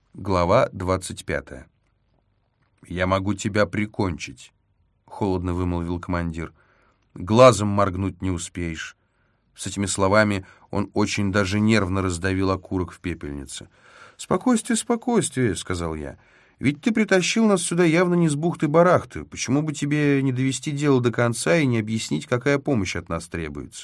Глава 25. «Я могу тебя прикончить», — холодно вымолвил командир. «Глазом моргнуть не успеешь». С этими словами он очень даже нервно раздавил окурок в пепельнице. «Спокойствие, спокойствие», — сказал я. «Ведь ты притащил нас сюда явно не с бухты-барахты. Почему бы тебе не довести дело до конца и не объяснить, какая помощь от нас требуется?»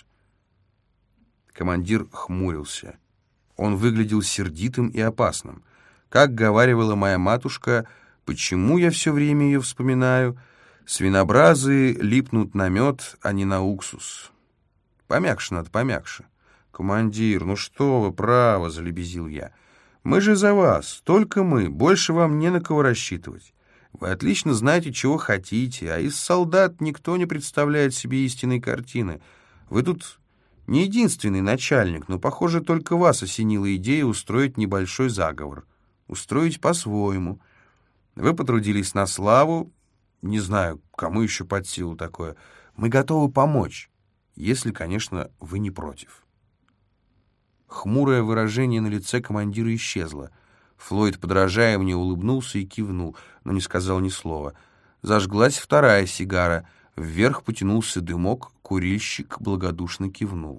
Командир хмурился. Он выглядел сердитым и опасным. Как говаривала моя матушка, почему я все время ее вспоминаю, свинобразы липнут на мед, а не на уксус. Помягче надо, помягче. «Командир, ну что вы, право», — залебезил я. «Мы же за вас, только мы, больше вам не на кого рассчитывать. Вы отлично знаете, чего хотите, а из солдат никто не представляет себе истинной картины. Вы тут не единственный начальник, но, похоже, только вас осенила идея устроить небольшой заговор. Устроить по-своему. Вы потрудились на славу, не знаю, кому еще под силу такое. Мы готовы помочь, если, конечно, вы не против». Хмурое выражение на лице командира исчезло. Флойд, подражая мне, улыбнулся и кивнул, но не сказал ни слова. Зажглась вторая сигара. Вверх потянулся дымок, курильщик благодушно кивнул.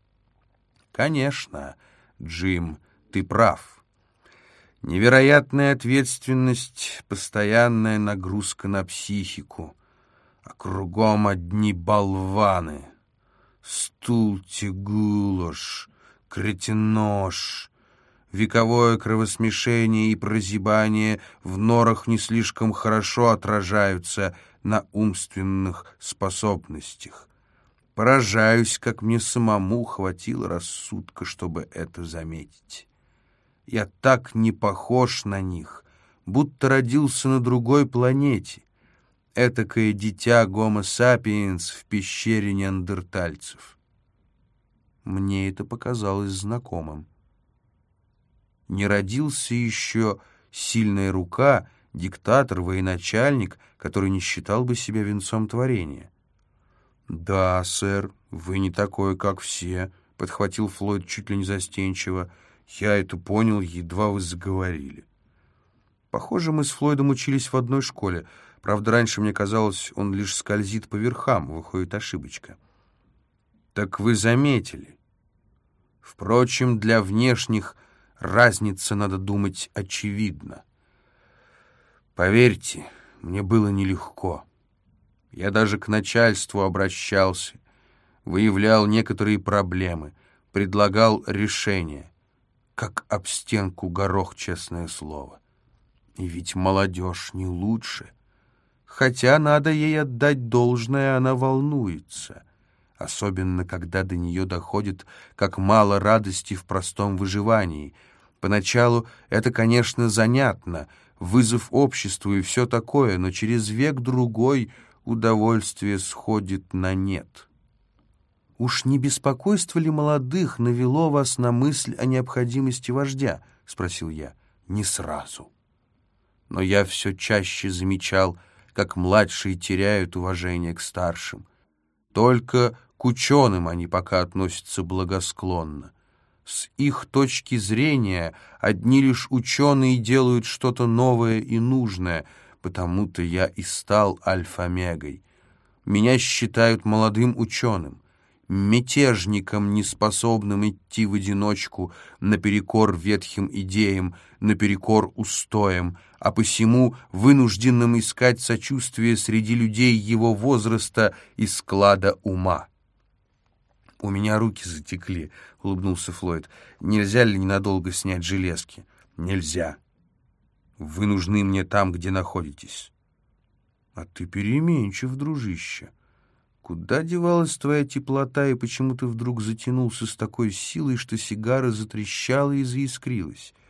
«Конечно, Джим, ты прав. Невероятная ответственность, постоянная нагрузка на психику, а кругом одни болваны. Стул, тягулош, кретенош, вековое кровосмешение и прозябание в норах не слишком хорошо отражаются на умственных способностях. Поражаюсь, как мне самому хватило рассудка, чтобы это заметить. Я так не похож на них, будто родился на другой планете. Этакое дитя гомо сапиенс в пещере неандертальцев». Мне это показалось знакомым. Не родился еще сильная рука, диктатор, военачальник, который не считал бы себя венцом творения. «Да, сэр, вы не такой, как все», — подхватил Флойд чуть ли не застенчиво. «Я это понял, едва вы заговорили». Похоже, мы с Флойдом учились в одной школе. Правда, раньше мне казалось, он лишь скользит по верхам, выходит ошибочка. «Так вы заметили. Впрочем, для внешних разница, надо думать, очевидна. Поверьте, мне было нелегко. Я даже к начальству обращался, выявлял некоторые проблемы, предлагал решения. Как об стенку горох, честное слово. И ведь молодежь не лучше. Хотя надо ей отдать должное, она волнуется. Особенно, когда до нее доходит, как мало радости в простом выживании. Поначалу это, конечно, занятно, вызов обществу и все такое, но через век-другой удовольствие сходит на нет. «Уж не беспокойство ли молодых навело вас на мысль о необходимости вождя?» — спросил я. «Не сразу. Но я все чаще замечал, как младшие теряют уважение к старшим. Только к ученым они пока относятся благосклонно. С их точки зрения одни лишь ученые делают что-то новое и нужное, потому-то я и стал альфа-мегой. Меня считают молодым ученым, мятежником, неспособным идти в одиночку наперекор ветхим идеям, наперекор устоям, а посему вынужденным искать сочувствие среди людей его возраста и склада ума». «У меня руки затекли», — улыбнулся Флойд. «Нельзя ли ненадолго снять железки?» «Нельзя. Вы нужны мне там, где находитесь». «А ты переменчив, дружище. Куда девалась твоя теплота, и почему ты вдруг затянулся с такой силой, что сигара затрещала и заискрилась?